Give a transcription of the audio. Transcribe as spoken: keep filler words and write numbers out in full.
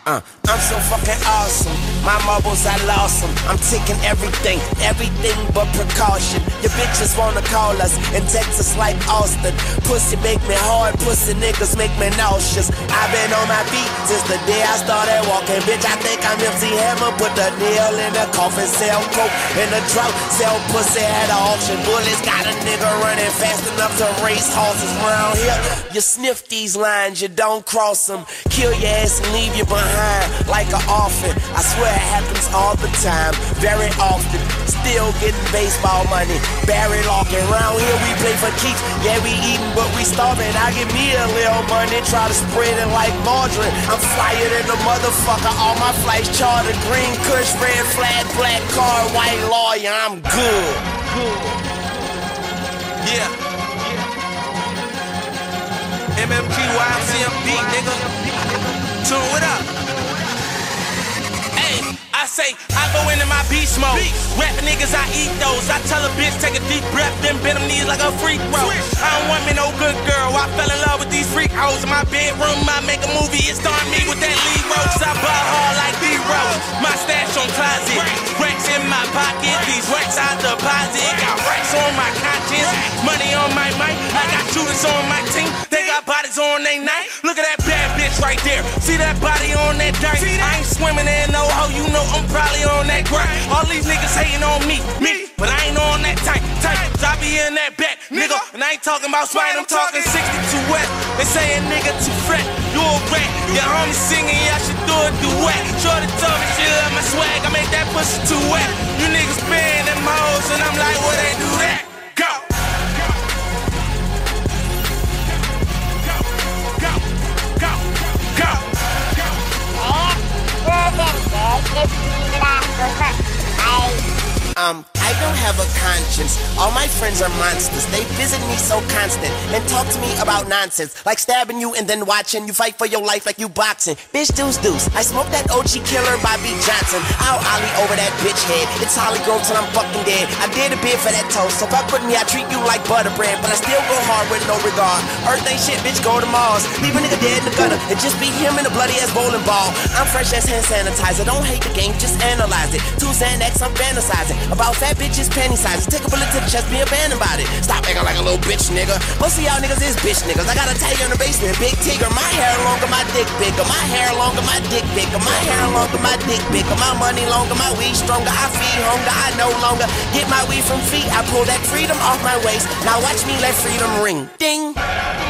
Uh, I'm so fucking awesome. My marbles, I lost them. I'm taking everything, everything but precaution. Your bitches wanna call us in Texas like Austin. Pussy make me hard, pussy niggas make me nauseous. I've been on my feet since the day I started walking. Bitch, I think I'm M C Hammer. Put the nail in the coffin, sell coke in the drought, sell pussy at an auction. Bullets got a nigga running fast enough to race horses around here. You sniff these lines, you don't cross them. Kill your ass and leave you behind like an orphan. I swear it happens all the time, very often. Still getting baseball money, Barry Larkin. Round here we play for keeps. Yeah, we eating, but we starving. I give me a little money, try to spread it like margarine. I'm flyer than a motherfucker. All my flights chartered. Green Kush, red flag, black card, white lawyer. I'm good. Good. Yeah. M M G Y M C M B, nigga. Tune it up. I say, I go into my beast mode. Rap niggas, I eat those. I tell a bitch, take a deep breath, then bend them knees like a freak throw. I don't want me no good girl. I fell in love with these freak hoes. In my bedroom, I make a movie. It's starring me with that lead role. I ball hard like D-Rose. My stash on closet. Racks in my pocket. These racks I deposit. Got racks on my conscience. Money on my mind. I got shooters on my team. They got bodies on they night. Look at that bad bitch right there. See that body on that dirt? I ain't swimming in no hole. You know I'm probably on that grind. All these niggas hating on me, me, but I ain't on that type, type. I be in that back, nigga, and I ain't talking about swine, I'm talking sixty-two wet. They say a nigga too fat, you a rat. Your homie singing, y'all should do a duet. Shorty told me she love my swag, I made that pussy too wet. You niggas paying them hoes, and I'm like, well, they do that. Go! Go! Go! Go! Um, I don't have a conscience. All my friends are monsters. They visit me so constant and talk to me about nonsense, like stabbing you and then watching you fight for your life like you boxing. Bitch, deuce deuce. I smoke that O G killer Bobby Johnson. I'll ollie over that bitch head. It's Holly Grove till I'm fucking dead. I did a bid for that toast, so fuck with me, I treat you like butter bread, but I still go hard with no regard. Earth ain't shit, bitch, go to Mars. Leave a nigga dead in the gutter. It just be him and a bloody ass bowling ball. I'm fresh as hand sanitizer. Don't hate the game, just analyze it. Two Xanax, I'm fantasizing about fat bitches, panty sizes. Take a bullet to the chest, be abandoned by it. Stop acting like a little bitch, nigga. Most of y'all niggas is bitch niggas. I got a tiger in the basement, big tigger. My hair longer, my dick bigger. My hair longer, my dick bigger. My hair longer, my dick bigger. My money longer, my weed stronger. I feed hunger, I no longer get my weed from feet. I pull that freedom off my waist. Now watch me let freedom ring. Ding.